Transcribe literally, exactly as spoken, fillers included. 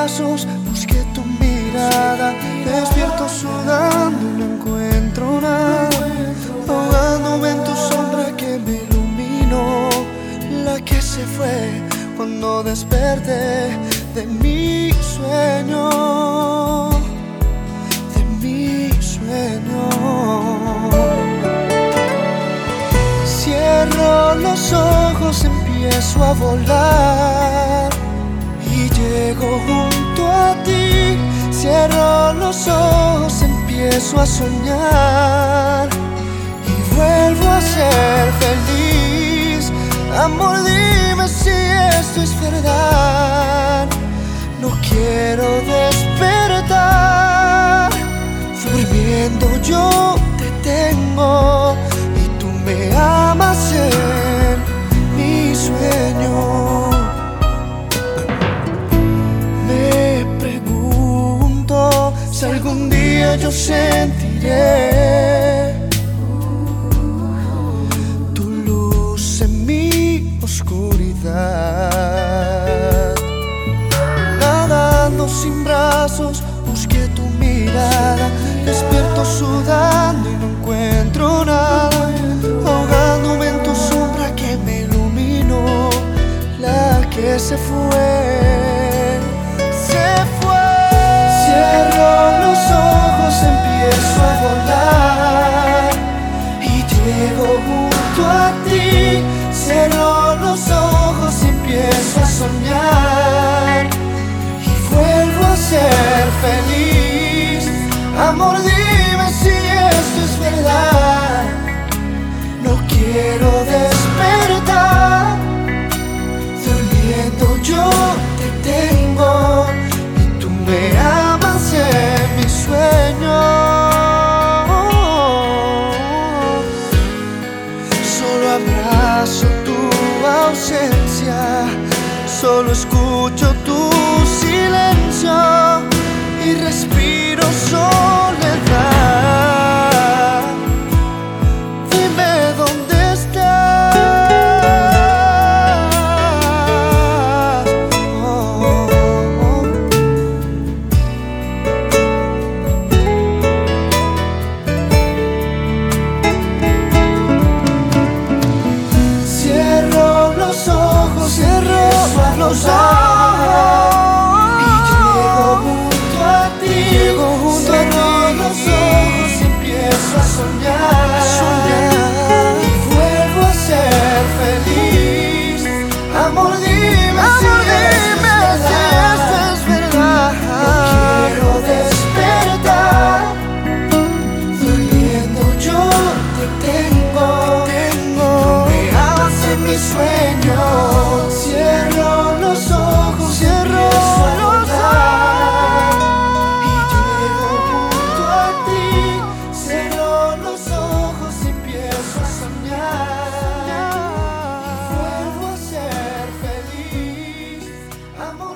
brazos, busqué tu mirada. Despierto sudando y no encuentro nada, ahogándome en tu sombra que me iluminó, la que se fue cuando desperté de mi sueño, de mi sueño. Cierro los ojos, empiezo a volar y llego junto a ti. Cierro los ojos, empiezo a soñar y vuelvo a ser feliz. Amor, dime si esto es verdad. No quiero despertar, durmiendo yo te tengo y tú me amas en mi sueño. Me pregunto si algún día yo sentiré tu luz en mi oscuridad. Nadando sin brazos, busqué tu mirada. Despierto sudando y no encuentro nada, ahogándome en tu sombra que me iluminó, la que se fue, se fue. Cierro los ojos, empiezo a volar y llego junto a ti. Cierro los ojos, empiezo a soñar y vuelvo a ser feliz. Amor, dime si esto es verdad. No quiero despertar, durmiendo yo te tengo y tú me amas en mi sueño. Solo abrazo tu ausencia, solo escucho tu silencio y respiro soledad. Dime dónde estás. Oh, oh, oh. Cierro los ojos, cierro los ojos. Soñar, soñar y vuelvo a ser feliz. Amor, dime, Amor, si, dime esto si esto es verdad. No quiero despertar, durmiendo yo te tengo, tengo. Me amas en mi sueño. Cierro los ojos, cierro los ojos y llego junto a ti. Cierro los ojos y empiezo a soñar y vuelvo a ser feliz. Amor,